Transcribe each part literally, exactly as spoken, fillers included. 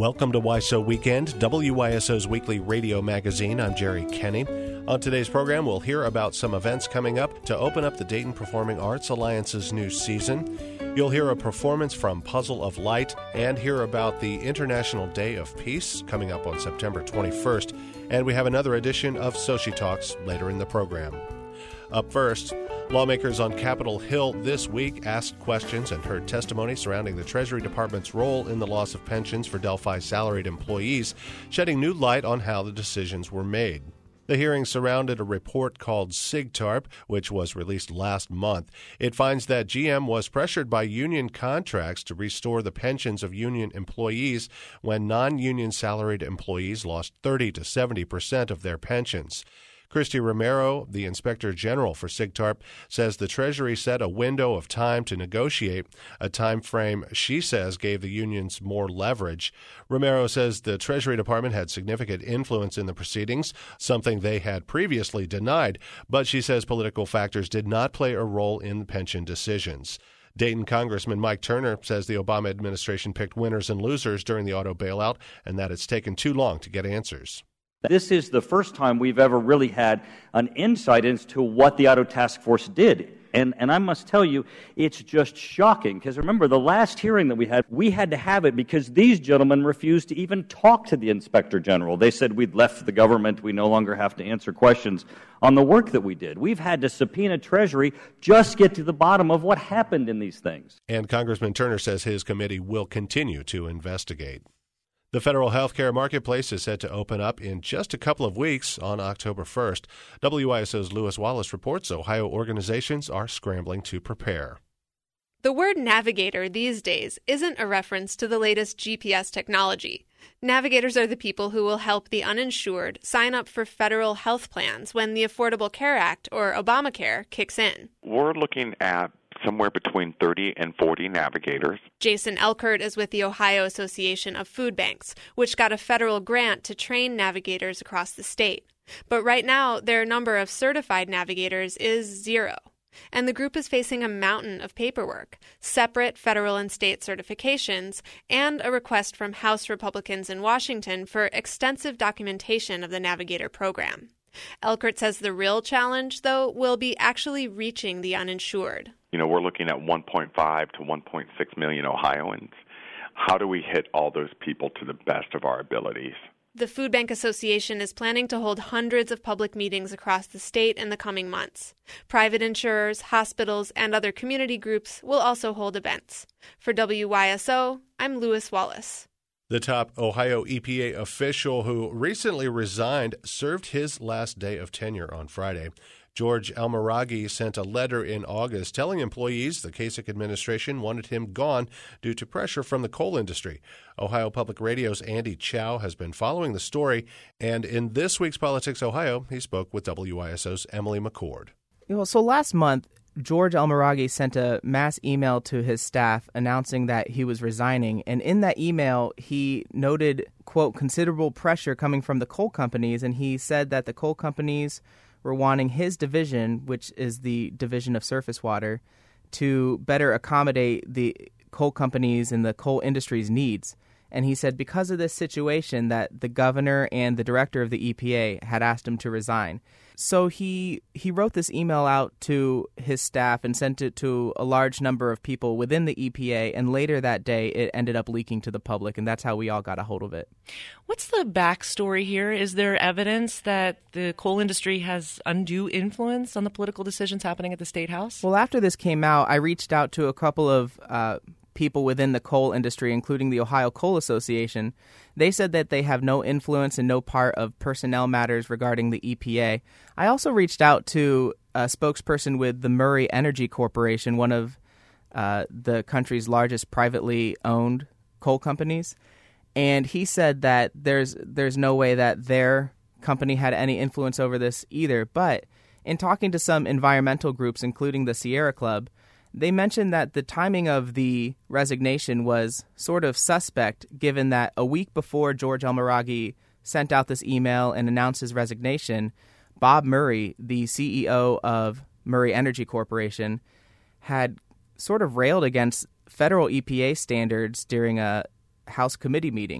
Welcome to Why So Weekend, W Y S O's weekly radio magazine. I'm Jerry Kenny. On today's program, we'll hear about some events coming up to open up the Dayton Performing Arts Alliance's new season. You'll hear a performance from Puzzle of Light and hear about the International Day of Peace coming up on September twenty-first. And we have another edition of Sochi Talks later in the program. Up first, lawmakers on Capitol Hill this week asked questions and heard testimony surrounding the Treasury Department's role in the loss of pensions for Delphi salaried employees, shedding new light on how the decisions were made. The hearing surrounded a report called SIGTARP, which was released last month. It finds that G M was pressured by union contracts to restore the pensions of union employees when non-union salaried employees lost thirty to seventy percent of their pensions. Christy Romero, the Inspector General for SIGTARP, says the Treasury set a window of time to negotiate, a time frame she says gave the unions more leverage. Romero says the Treasury Department had significant influence in the proceedings, something they had previously denied, but she says political factors did not play a role in pension decisions. Dayton Congressman Mike Turner says the Obama administration picked winners and losers during the auto bailout and that it's taken too long to get answers. This is the first time we've ever really had an insight into what the Auto Task Force did. And, and I must tell you, it's just shocking. Because remember, the last hearing that we had, we had to have it because these gentlemen refused to even talk to the Inspector General. They said we'd left the government, we no longer have to answer questions on the work that we did. We've had to subpoena Treasury just get to the bottom of what happened in these things. And Congressman Turner says his committee will continue to investigate. The federal health care marketplace is set to open up in just a couple of weeks on October first. W Y S O's Lewis Wallace reports Ohio organizations are scrambling to prepare. The word navigator these days isn't a reference to the latest G P S technology. Navigators are the people who will help the uninsured sign up for federal health plans when the Affordable Care Act, or Obamacare, kicks in. We're looking at somewhere between thirty and forty navigators. Jason Elkert is with the Ohio Association of Food Banks, which got a federal grant to train navigators across the state. But right now, their number of certified navigators is zero. And the group is facing a mountain of paperwork, separate federal and state certifications, and a request from House Republicans in Washington for extensive documentation of the Navigator program. Elkert says the real challenge, though, will be actually reaching the uninsured. You know, we're looking at one point five to one point six million Ohioans. How do we hit all those people to the best of our abilities? The Food Bank Association is planning to hold hundreds of public meetings across the state in the coming months. Private insurers, hospitals, and other community groups will also hold events. For W Y S O, I'm Lewis Wallace. The top Ohio E P A official who recently resigned served his last day of tenure on Friday. George Almiraghi sent a letter in August telling employees the Kasich administration wanted him gone due to pressure from the coal industry. Ohio Public Radio's Andy Chow has been following the story, and in this week's Politics Ohio, he spoke with W Y S O's Emily McCord. You know, so last month, George Almiraghi sent a mass email to his staff announcing that he was resigning. And in that email, he noted, quote, considerable pressure coming from the coal companies. And he said that the coal companies were wanting his division, which is the Division of Surface Water, to better accommodate the coal companies and the coal industry's needs. And he said because of this situation that the governor and the director of the E P A had asked him to resign. So he he wrote this email out to his staff and sent it to a large number of people within the E P A, and later that day it ended up leaking to the public, and that's how we all got a hold of it. What's the backstory here? Is there evidence that the coal industry has undue influence on the political decisions happening at the State House? Well, after this came out, I reached out to a couple of uh, people within the coal industry, including the Ohio Coal Association. They said that they have no influence and no part of personnel matters regarding the E P A. I also reached out to a spokesperson with the Murray Energy Corporation, one of uh, the country's largest privately owned coal companies, and he said that there's there's no way that their company had any influence over this either. But in talking to some environmental groups, including the Sierra Club, they mentioned that the timing of the resignation was sort of suspect, given that a week before George Almiraghi sent out this email and announced his resignation, Bob Murray, the C E O of Murray Energy Corporation, had sort of railed against federal E P A standards during a House committee meeting.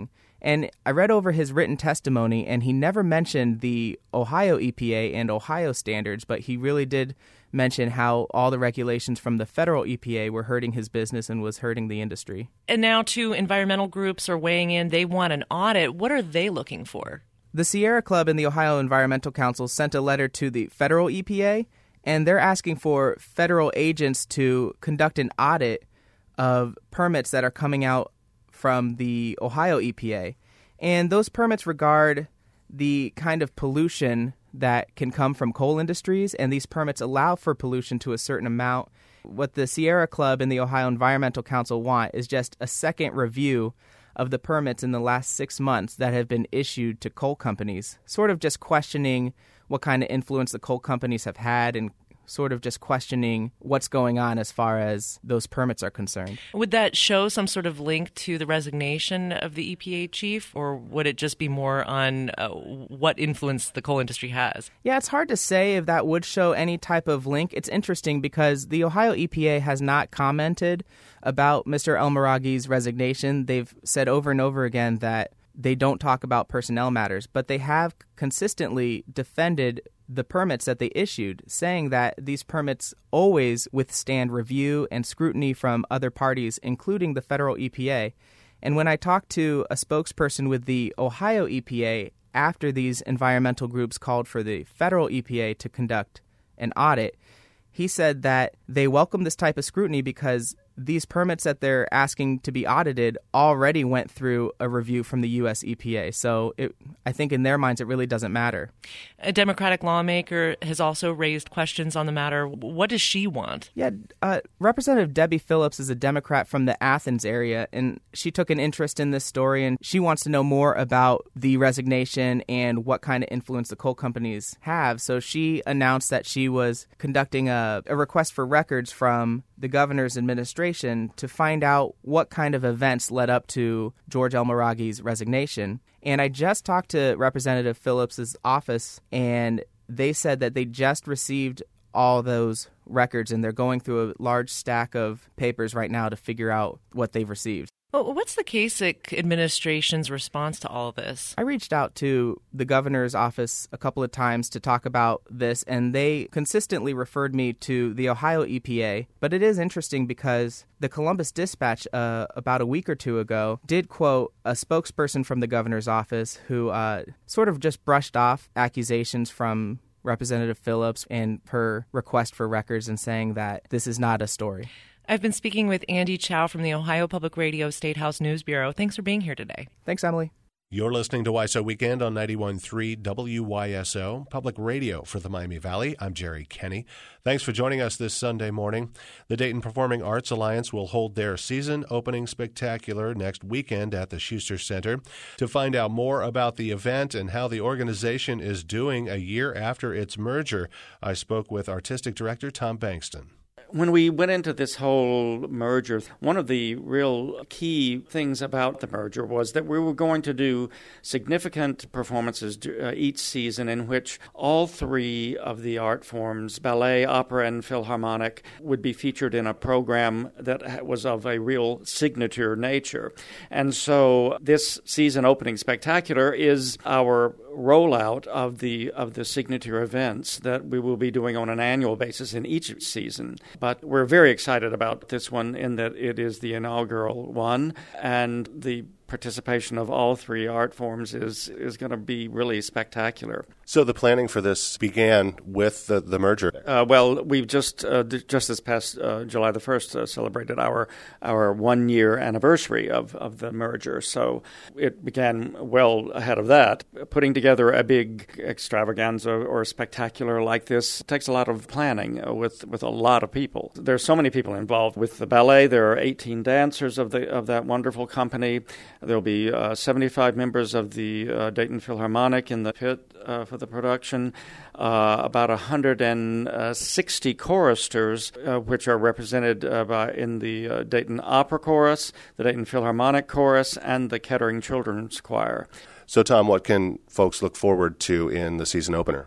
And I read over his written testimony, and he never mentioned the Ohio E P A and Ohio standards, but he really did mention how all the regulations from the federal E P A were hurting his business and was hurting the industry. And now, too, environmental groups are weighing in. They want an audit. What are they looking for? The Sierra Club and the Ohio Environmental Council sent a letter to the federal E P A, and they're asking for federal agents to conduct an audit of permits that are coming out from the Ohio E P A. And those permits regard the kind of pollution that can come from coal industries, and these permits allow for pollution to a certain amount. What the Sierra Club and the Ohio Environmental Council want is just a second review of the permits in the last six months that have been issued to coal companies, sort of just questioning what kind of influence the coal companies have had and sort of just questioning what's going on as far as those permits are concerned. Would that show some sort of link to the resignation of the E P A chief, or would it just be more on uh, what influence the coal industry has? Yeah, it's hard to say if that would show any type of link. It's interesting because the Ohio E P A has not commented about Mister Elmeragi's resignation. They've said over and over again that they don't talk about personnel matters, but they have consistently defended the permits that they issued, saying that these permits always withstand review and scrutiny from other parties, including the federal E P A. And when I talked to a spokesperson with the Ohio E P A after these environmental groups called for the federal E P A to conduct an audit, he said that they welcome this type of scrutiny because these permits that they're asking to be audited already went through a review from the U S E P A. So it, I think in their minds it really doesn't matter. A Democratic lawmaker has also raised questions on the matter. What does she want? Yeah, uh, Representative Debbie Phillips is a Democrat from the Athens area, and she took an interest in this story, and she wants to know more about the resignation and what kind of influence the coal companies have. So she announced that she was conducting a, a request for records from the governor's administration to find out what kind of events led up to George Elmeragi's resignation. And I just talked to Representative Phillips's office, and they said that they just received all those records, and they're going through a large stack of papers right now to figure out what they've received. Well, what's the Kasich administration's response to all of this? I reached out to the governor's office a couple of times to talk about this, and they consistently referred me to the Ohio E P A. But it is interesting because the Columbus Dispatch uh, about a week or two ago did quote a spokesperson from the governor's office who uh, sort of just brushed off accusations from Representative Phillips and her request for records and saying that this is not a story. I've been speaking with Andy Chow from the Ohio Public Radio State House News Bureau. Thanks for being here today. Thanks, Emily. You're listening to Y S O Weekend on ninety-one point three W Y S O, public radio for the Miami Valley. I'm Jerry Kenny. Thanks for joining us this Sunday morning. The Dayton Performing Arts Alliance will hold their season opening spectacular next weekend at the Schuster Center. To find out more about the event and how the organization is doing a year after its merger, I spoke with Artistic Director Tom Bankston. When we went into this whole merger, one of the real key things about the merger was that we were going to do significant performances uh, each season in which all three of the art forms, ballet, opera, and philharmonic, would be featured in a program that was of a real signature nature. And so this season opening spectacular is our rollout of the of the signature events that we will be doing on an annual basis in each season. But we're very excited about this one in that it is the inaugural one, and the participation of all three art forms is is going to be really spectacular. So the planning for this began with the, the merger? Uh, well, we've just uh, just this past uh, July the first uh, celebrated our our one year anniversary of, of the merger. So it began well ahead of that. Putting together a big extravaganza or spectacular like this takes a lot of planning uh, with with a lot of people. There's so many people involved with the ballet. There are eighteen dancers of the of that wonderful company. There'll be uh, seventy-five members of the uh, Dayton Philharmonic in the pit uh, for the production, uh, about one hundred sixty choristers, uh, which are represented uh, by in the uh, Dayton Opera Chorus, the Dayton Philharmonic Chorus, and the Kettering Children's Choir. So, Tom, what can folks look forward to in the season opener?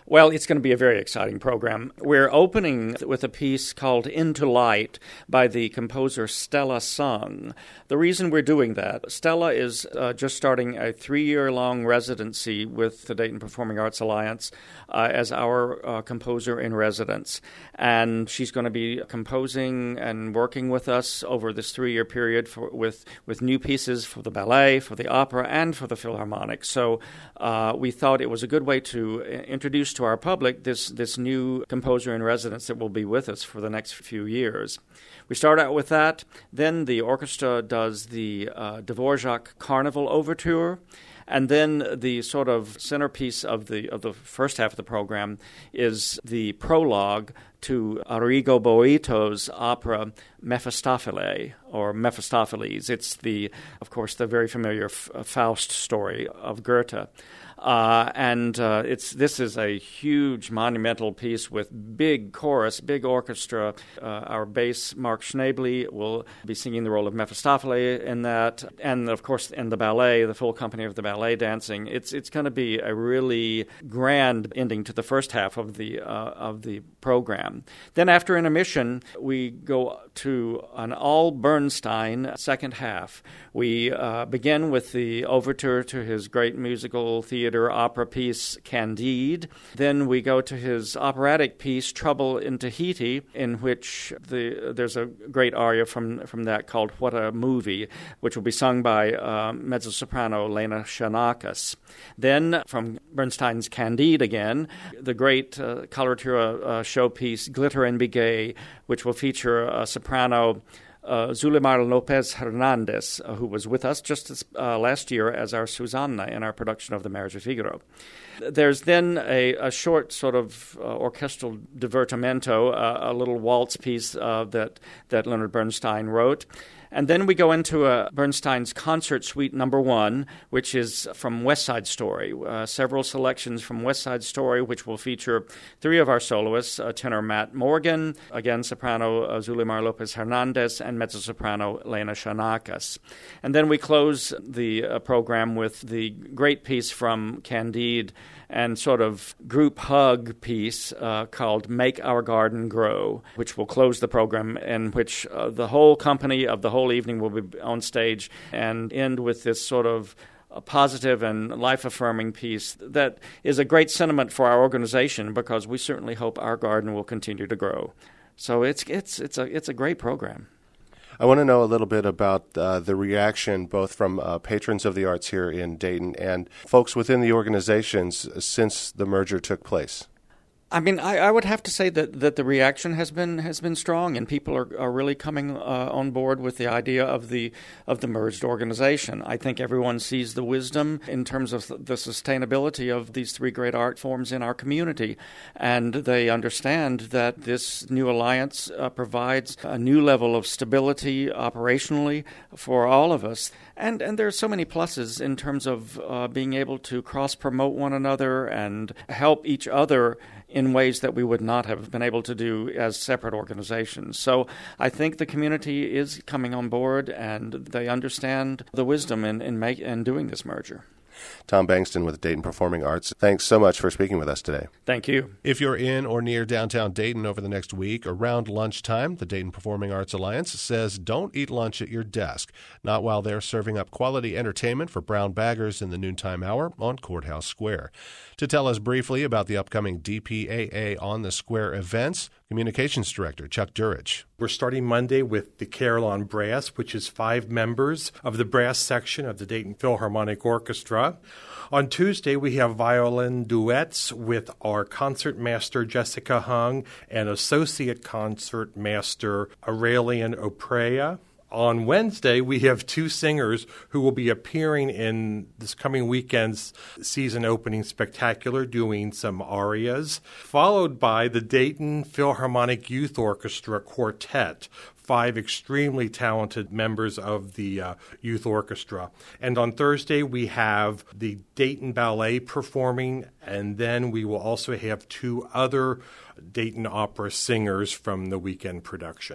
Well, it's going to be a very exciting program. We're opening with a piece called Into Light by the composer Stella Sung. The reason we're doing that, Stella is uh, just starting a three-year-long residency with the Dayton Performing Arts Alliance uh, as our uh, composer in residence. And she's going to be composing and working with us over this three-year period for, with, with new pieces for the ballet, for the opera, and for the Philharmonic. So uh, we thought it was a good way to introduce to our public this, this new composer in residence that will be with us for the next few years. We start out with that. Then the orchestra does the uh, Dvorak Carnival Overture. And then the sort of centerpiece of the of the first half of the program is the prologue to Arrigo Boito's opera Mephistopheles, or Mephistopheles. It's the, of course, the very familiar F- Faust story of Goethe. Uh, and uh, it's this is a huge, monumental piece with big chorus, big orchestra. Uh, our bass, Mark Schnably, will be singing the role of Mephistopheles in that, and of course, in the ballet, the full company of the ballet dancing. It's it's going to be a really grand ending to the first half of the uh, of the program. Then, after intermission, we go to an all Bernstein second half. We uh, begin with the overture to his great musical theater opera piece, Candide. Then we go to his operatic piece, Trouble in Tahiti, in which the, there's a great aria from, from that called What a Movie, which will be sung by uh, mezzo-soprano Lena Xenakis. Then, from Bernstein's Candide again, the great uh, coloratura uh, showpiece, Glitter and Be Gay, which will feature a soprano Uh, Zulimar Lopez Hernandez, uh, who was with us just as, uh, last year as our Susanna in our production of The Marriage of Figaro. There's then a, a short sort of uh, orchestral divertimento, uh, a little waltz piece uh, that, that Leonard Bernstein wrote. And then we go into uh, Bernstein's Concert Suite Number One, which is from West Side Story. Uh, several selections from West Side Story, which will feature three of our soloists, uh, tenor Matt Morgan, again soprano uh, Zulimar Lopez Hernandez, and mezzo-soprano Lena Xenakis. And then we close the uh, program with the great piece from Candide and sort of group hug piece uh, called Make Our Garden Grow, which will close the program, in which uh, the whole company of the whole evening will be on stage and end with this sort of a positive and life-affirming piece that is a great sentiment for our organization, because we certainly hope our garden will continue to grow. So it's it's it's a it's a great program. I want to know a little bit about uh, the reaction both from uh, patrons of the arts here in Dayton and folks within the organizations since the merger took place. I mean, I, I would have to say that, that the reaction has been has been strong, and people are, are really coming uh, on board with the idea of the of the merged organization. I think everyone sees the wisdom in terms of the sustainability of these three great art forms in our community, and they understand that this new alliance uh, provides a new level of stability operationally for all of us. And and there are so many pluses in terms of uh, being able to cross-promote one another and help each other in ways that we would not have been able to do as separate organizations. So I think the community is coming on board, and they understand the wisdom in, in, make, in doing this merger. Tom Bankston with Dayton Performing Arts, thanks so much for speaking with us today. Thank you. If you're in or near downtown Dayton over the next week, around lunchtime, the Dayton Performing Arts Alliance says don't eat lunch at your desk, not while they're serving up quality entertainment for brown baggers in the noontime hour on Courthouse Square. To tell us briefly about the upcoming D P A A On the Square events, Communications Director Chuck Durridge. We're starting Monday with the Carillon Brass, which is five members of the brass section of the Dayton Philharmonic Orchestra. On Tuesday, we have violin duets with our concertmaster Jessica Hung and associate concertmaster Aurelian Oprea. On Wednesday, we have two singers who will be appearing in this coming weekend's season opening spectacular, doing some arias, followed by the Dayton Philharmonic Youth Orchestra Quartet, five extremely talented members of the uh, youth orchestra. And on Thursday, we have the Dayton Ballet performing, and then we will also have two other Dayton opera singers from the weekend production.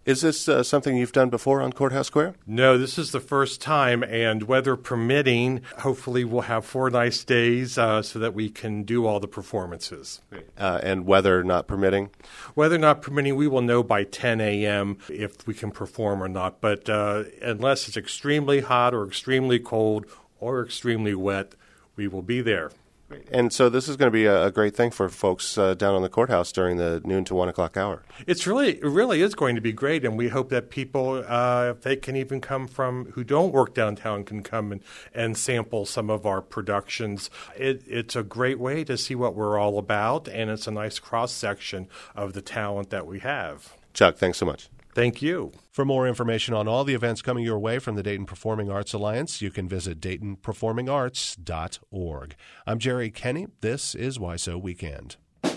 Is this uh, something you've done before on Courthouse Square? No, this is the first time, and weather permitting, hopefully we'll have four nice days uh, so that we can do all the performances. Uh, and weather not permitting? Weather not permitting, we will know by ten a.m. if we can perform or not. But uh, unless it's extremely hot or extremely cold or extremely wet, we will be there. And so this is going to be a, a great thing for folks uh, down on the courthouse during the noon to one o'clock hour. It's really, it really is going to be great, and we hope that people, uh, if they can even come from who don't work downtown, can come and, and sample some of our productions. It, it's a great way to see what we're all about, and it's a nice cross section of the talent that we have. Chuck, thanks so much. Thank you. For more information on all the events coming your way from the Dayton Performing Arts Alliance, you can visit dayton performing arts dot org. I'm Jerry Kenny. This is W I S O Weekend.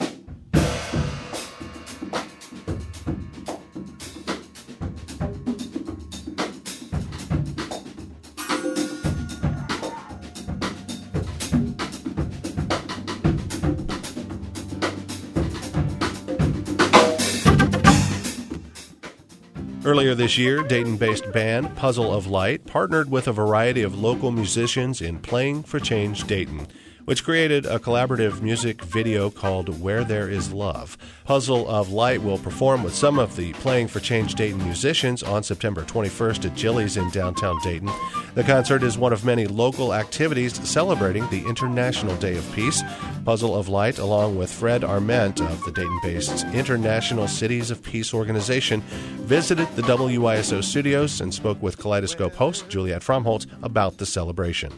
Earlier this year, Dayton-based band Puzzle of Light partnered with a variety of local musicians in Playing for Change Dayton, which created a collaborative music video called Where There Is Love. Puzzle of Light will perform with some of the Playing for Change Dayton musicians on September twenty-first at Jilly's in downtown Dayton. The concert is one of many local activities celebrating the International Day of Peace. Puzzle of Light, along with Fred Arment of the Dayton-based International Cities of Peace organization, visited the W I S O studios and spoke with Kaleidoscope host Juliet Fromholtz about the celebration.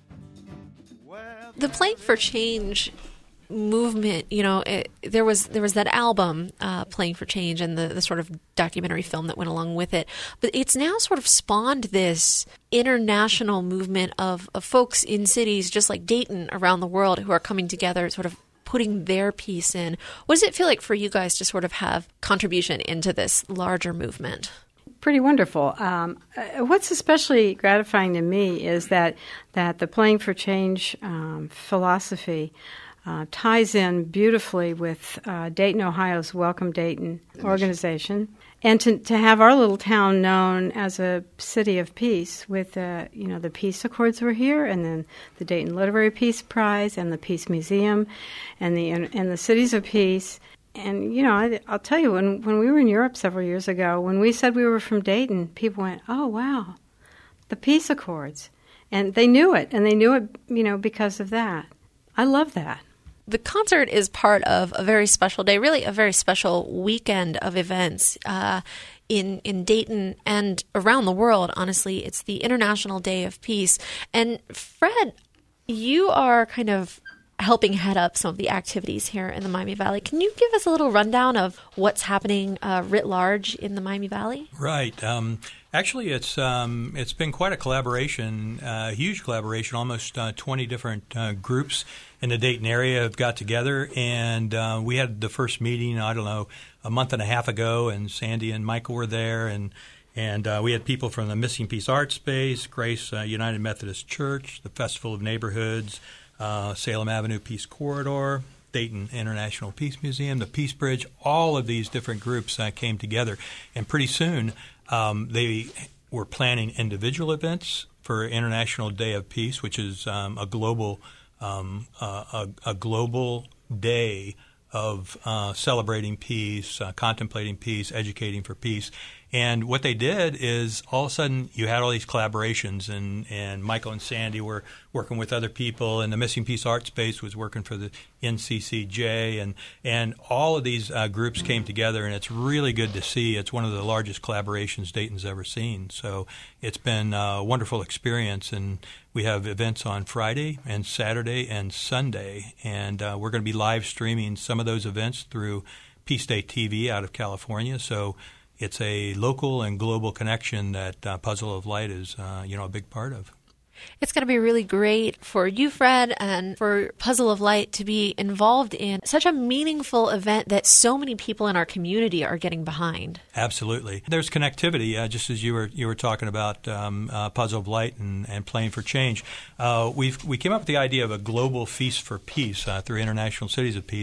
The Playing for Change movement, you know, it, there was there was that album, uh, Playing for Change, and the, the sort of documentary film that went along with it. But it's now sort of spawned this international movement of, of folks in cities just like Dayton around the world who are coming together, sort of putting their piece in. What does it feel like for you guys to sort of have contribution into this larger movement? Pretty wonderful. Um, what's especially gratifying to me is that that the Playing for Change um, philosophy uh, ties in beautifully with uh, Dayton, Ohio's Welcome Dayton organization, and to to have our little town known as a city of peace. With uh, you know the Peace Accords were here, and then the Dayton Literary Peace Prize, and the Peace Museum, and the and the Cities of Peace. And, you know, I, I'll tell you, when, when we were in Europe several years ago, when we said we were from Dayton, people went, oh, wow, the Peace Accords. And they knew it, and they knew it, you know, because of that. I love that. The concert is part of a very special day, really a very special weekend of events uh, in, in Dayton and around the world, honestly. It's the International Day of Peace. And, Fred, you are kind of helping head up some of the activities here in the Miami Valley. Can you give us a little rundown of what's happening uh, writ large in the Miami Valley? Right. Um, actually, it's um, it's been quite a collaboration, a uh, huge collaboration. Almost uh, twenty different uh, groups in the Dayton area have got together, and uh, we had the first meeting, I don't know, a month and a half ago, and Sandy and Michael were there, and And uh, we had people from the Missing Peace Art Space, Grace uh, United Methodist Church, the Festival of Neighborhoods, Uh, Salem Avenue Peace Corridor, Dayton International Peace Museum, the Peace Bridge. All of these different groups uh, came together. And pretty soon um, they were planning individual events for International Day of Peace, which is um, a global um, uh, a, a global day of uh, celebrating peace, uh, contemplating peace, educating for peace. And what they did is all of a sudden you had all these collaborations, and, and Michael and Sandy were working with other people, and the Missing Peace Art Space was working for the N C C J, and, and all of these uh, groups came together, and it's really good to see. It's one of the largest collaborations Dayton's ever seen. So it's been a wonderful experience, and we have events on Friday and Saturday and Sunday, and uh, we're going to be live streaming some of those events through Peace Day T V out of California. So it's a local and global connection that uh, Puzzle of Light is, uh, you know, a big part of. It's going to be really great for you, Fred, and for Puzzle of Light to be involved in such a meaningful event that so many people in our community are getting behind. Absolutely. There's connectivity, uh, just as you were you were talking about um, uh, Puzzle of Light and, and Playing for Change. Uh, we've we came up with the idea of a global feast for peace uh, through International Cities of Peace.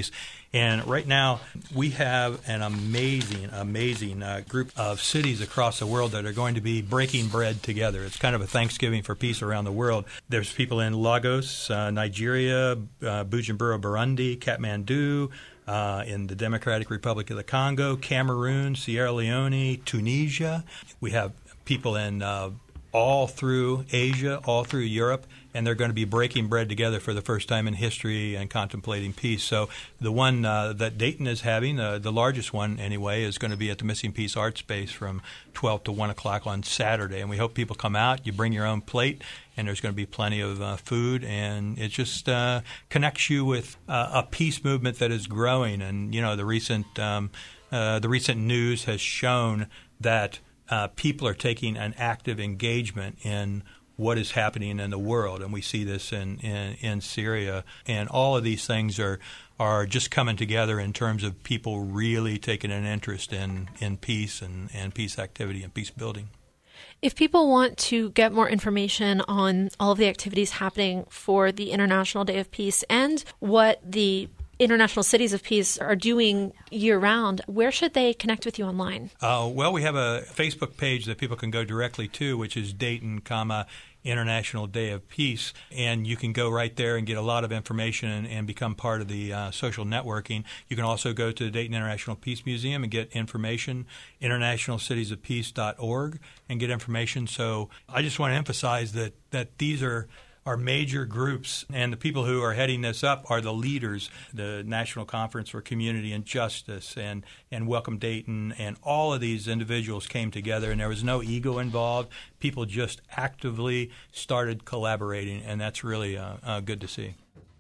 And right now, we have an amazing, amazing uh, group of cities across the world that are going to be breaking bread together. It's kind of a Thanksgiving for peace around the world. There's people in Lagos, uh, Nigeria, uh, Bujumbura, Burundi, Kathmandu, uh, in the Democratic Republic of the Congo, Cameroon, Sierra Leone, Tunisia. We have people in uh, all through Asia, all through Europe, and they're going to be breaking bread together for the first time in history and contemplating peace. So the one uh, that Dayton is having, uh, the largest one anyway, is going to be at the Missing Peace Art Space from twelve to one o'clock on Saturday. And we hope people come out. You bring your own plate, and there's going to be plenty of uh, food. And it just uh, connects you with uh, a peace movement that is growing. And, you know, the recent, um, uh, the recent news has shown that Uh, people are taking an active engagement in what is happening in the world, and we see this in, in, in Syria. And all of these things are are just coming together in terms of people really taking an interest in, in peace and, and peace activity and peace building. If people want to get more information on all of the activities happening for the International Day of Peace and what the International Cities of Peace are doing year-round, where should they connect with you online? Uh, well, we have a Facebook page that people can go directly to, which is Dayton, comma, International Day of Peace, and you can go right there and get a lot of information and, and become part of the uh, social networking. You can also go to the Dayton International Peace Museum and get information, international cities of peace dot org, and get information. So I just want to emphasize that, that these are are major groups, and the people who are heading this up are the leaders, the National Conference for Community and Justice and, and Welcome Dayton, and all of these individuals came together, and there was no ego involved. People just actively started collaborating, and that's really uh, uh, good to see.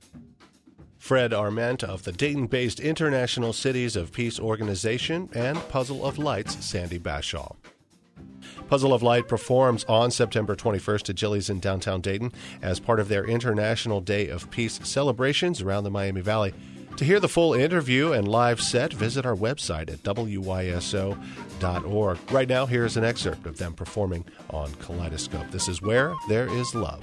Fred Arment of the Dayton-based International Cities of Peace organization, and Puzzle of Light's Sandy Bashaw. Puzzle of Light performs on September twenty-first at Jilly's in downtown Dayton as part of their International Day of Peace celebrations around the Miami Valley. To hear the full interview and live set, visit our website at W Y S O dot org. Right now, here's an excerpt of them performing on Kaleidoscope. This is Where There Is Love.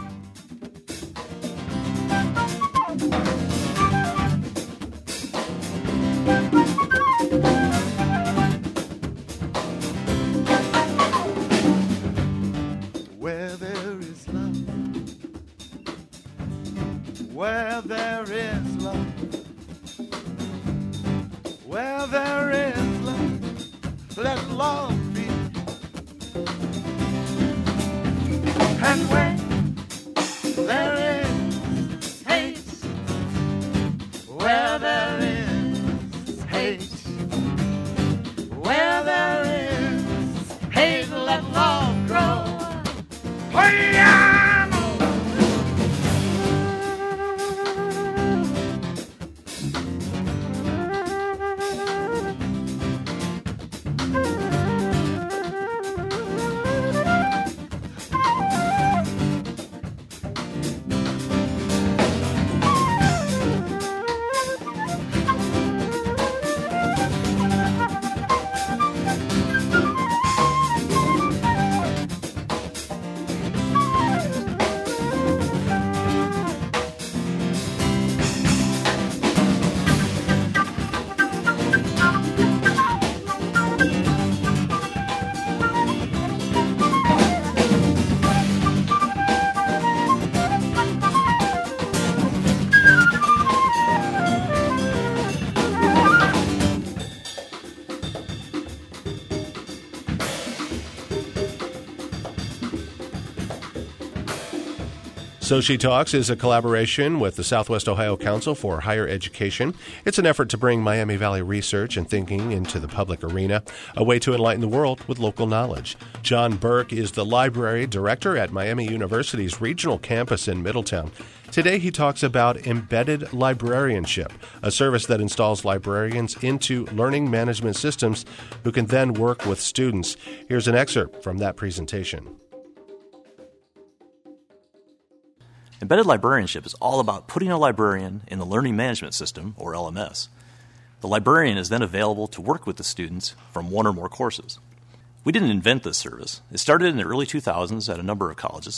Where there is love, where there is love, let love be. And where there is hate, where there is hate, where there is hate, let love grow. Oh, yeah! So She Talks is a collaboration with the Southwest Ohio Council for Higher Education. It's an effort to bring Miami Valley research and thinking into the public arena, a way to enlighten the world with local knowledge. John Burke is the library director at Miami University's regional campus in Middletown. Today he talks about embedded librarianship, a service that installs librarians into learning management systems who can then work with students. Here's an excerpt from that presentation. Embedded librarianship is all about putting a librarian in the Learning Management System, or L M S. The librarian is then available to work with the students from one or more courses. We didn't invent this service. It started in the early two thousands at a number of colleges,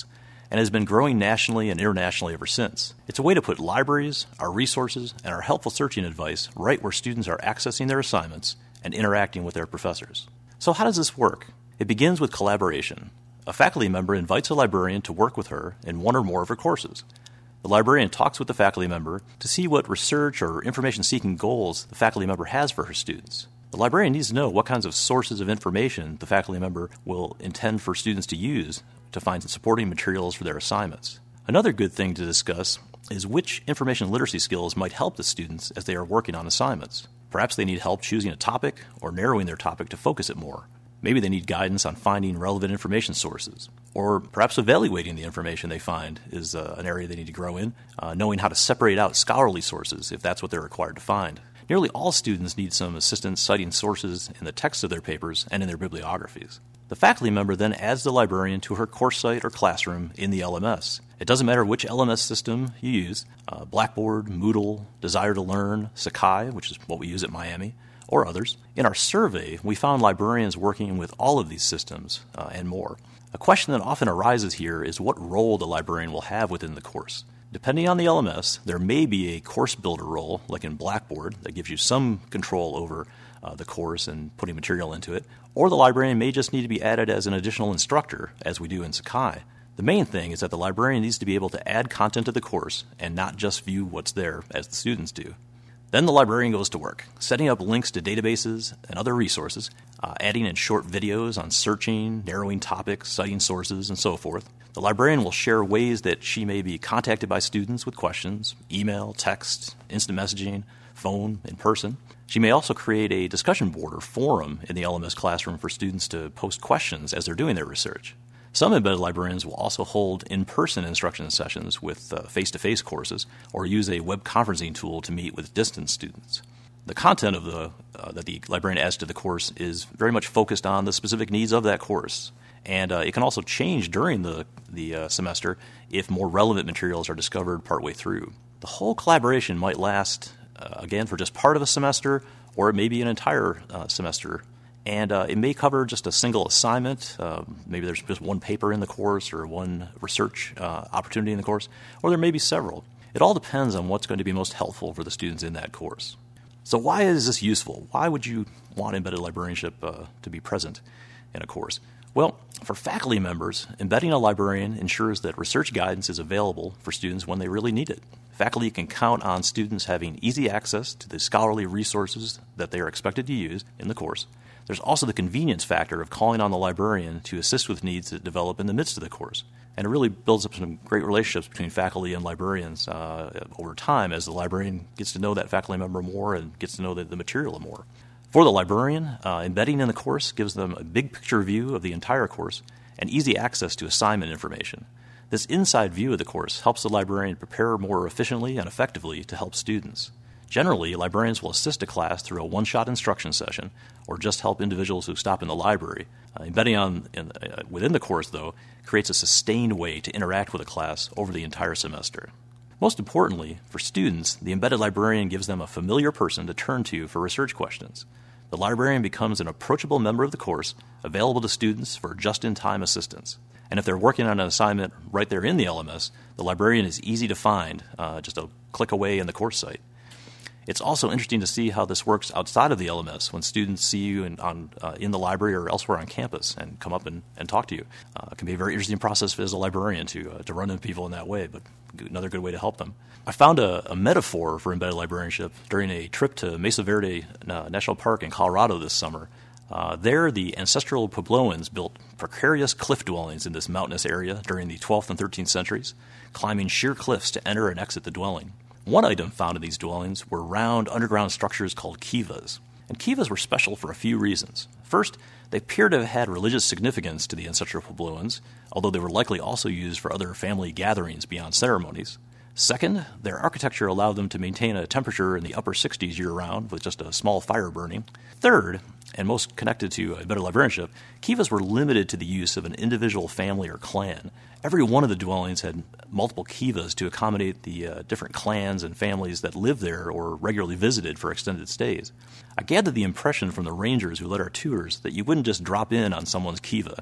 and has been growing nationally and internationally ever since. It's a way to put libraries, our resources, and our helpful searching advice right where students are accessing their assignments and interacting with their professors. So how does this work? It begins with collaboration. A faculty member invites a librarian to work with her in one or more of her courses. The librarian talks with the faculty member to see what research or information-seeking goals the faculty member has for her students. The librarian needs to know what kinds of sources of information the faculty member will intend for students to use to find supporting materials for their assignments. Another good thing to discuss is which information literacy skills might help the students as they are working on assignments. Perhaps they need help choosing a topic or narrowing their topic to focus it more. Maybe they need guidance on finding relevant information sources. Or perhaps evaluating the information they find is uh, an area they need to grow in, uh, knowing how to separate out scholarly sources if that's what they're required to find. Nearly all students need some assistance citing sources in the text of their papers and in their bibliographies. The faculty member then adds the librarian to her course site or classroom in the L M S. It doesn't matter which L M S system you use, uh, Blackboard, Moodle, Desire to Learn, Sakai, which is what we use at Miami, or others. In our survey, we found librarians working with all of these systems uh, and more. A question that often arises here is what role the librarian will have within the course. Depending on the L M S, there may be a course builder role, like in Blackboard, that gives you some control over uh, the course and putting material into it, or the librarian may just need to be added as an additional instructor, as we do in Sakai. The main thing is that the librarian needs to be able to add content to the course and not just view what's there as the students do. Then the librarian goes to work, setting up links to databases and other resources, uh, adding in short videos on searching, narrowing topics, citing sources, and so forth. The librarian will share ways that she may be contacted by students with questions, email, text, instant messaging, phone, in person. She may also create a discussion board or forum in the L M S classroom for students to post questions as they're doing their research. Some embedded librarians will also hold in-person instruction sessions with uh, face-to-face courses or use a web conferencing tool to meet with distance students. The content of the uh, that the librarian adds to the course is very much focused on the specific needs of that course, and uh, it can also change during the, the uh, semester if more relevant materials are discovered partway through. The whole collaboration might last, uh, again, for just part of a semester, or it may be an entire uh, semester. And uh, it may cover just a single assignment. Uh, maybe there's just one paper in the course or one research uh, opportunity in the course, or there may be several. It all depends on what's going to be most helpful for the students in that course. So why is this useful? Why would you want embedded librarianship uh, to be present in a course? Well, for faculty members, embedding a librarian ensures that research guidance is available for students when they really need it. Faculty can count on students having easy access to the scholarly resources that they are expected to use in the course. There's also the convenience factor of calling on the librarian to assist with needs that develop in the midst of the course. And it really builds up some great relationships between faculty and librarians uh, over time as the librarian gets to know that faculty member more and gets to know the, the material more. For the librarian, uh, embedding in the course gives them a big picture view of the entire course and easy access to assignment information. This inside view of the course helps the librarian prepare more efficiently and effectively to help students. Generally, librarians will assist a class through a one-shot instruction session or just help individuals who stop in the library. Uh, embedding on, in, uh, within the course, though, creates a sustained way to interact with a class over the entire semester. Most importantly, for students, the embedded librarian gives them a familiar person to turn to for research questions. The librarian becomes an approachable member of the course, available to students for just-in-time assistance. And if they're working on an assignment right there in the L M S, the librarian is easy to find, uh, just a click away in the course site. It's also interesting to see how this works outside of the L M S when students see you in, on, uh, in the library or elsewhere on campus and come up and, and talk to you. Uh, it can be a very interesting process as a librarian to, uh, to run into people in that way, but another good way to help them. I found a, a metaphor for embedded librarianship during a trip to Mesa Verde uh, National Park in Colorado this summer. Uh, there, the ancestral Puebloans built precarious cliff dwellings in this mountainous area during the twelfth and thirteenth centuries, climbing sheer cliffs to enter and exit the dwelling. One item found in these dwellings were round underground structures called kivas. And kivas were special for a few reasons. First, they appear to have had religious significance to the ancestral Puebloans, although they were likely also used for other family gatherings beyond ceremonies. Second, their architecture allowed them to maintain a temperature in the upper sixties year-round with just a small fire burning. Third, and most connected to embedded librarianship, kivas were limited to the use of an individual family or clan. Every one of the dwellings had multiple kivas to accommodate the uh, different clans and families that lived there or regularly visited for extended stays. I gathered the impression from the rangers who led our tours that you wouldn't just drop in on someone's kiva.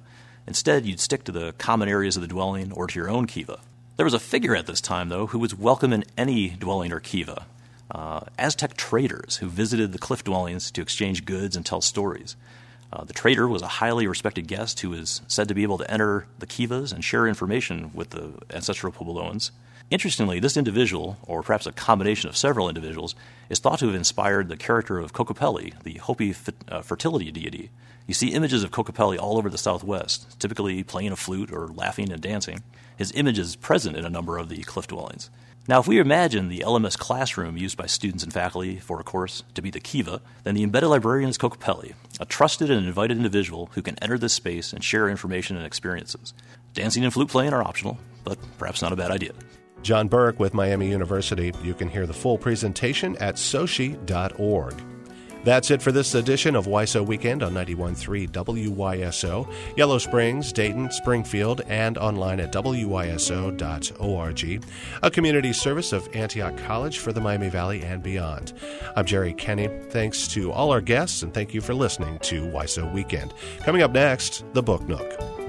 Instead, you'd stick to the common areas of the dwelling or to your own kiva. There was a figure at this time, though, who was welcome in any dwelling or kiva. Uh, Aztec traders who visited the cliff dwellings to exchange goods and tell stories. Uh, the trader was a highly respected guest who was said to be able to enter the kivas and share information with the ancestral Puebloans. Interestingly, this individual, or perhaps a combination of several individuals, is thought to have inspired the character of Kokopelli, the Hopi f- uh, fertility deity. You see images of Kokopelli all over the Southwest, typically playing a flute or laughing and dancing. His image is present in a number of the cliff dwellings. Now, if we imagine the L M S classroom used by students and faculty for a course to be the kiva, then the embedded librarian is Kokopelli, a trusted and invited individual who can enter this space and share information and experiences. Dancing and flute playing are optional, but perhaps not a bad idea. John Burke with Miami University. You can hear the full presentation at soci dot org. That's it for this edition of W I S O Weekend on ninety-one point three W Y S O, Yellow Springs, Dayton, Springfield, and online at W Y S O dot org, a community service of Antioch College for the Miami Valley and beyond. I'm Jerry Kenny. Thanks to all our guests, and thank you for listening to W I S O Weekend. Coming up next, the Book Nook.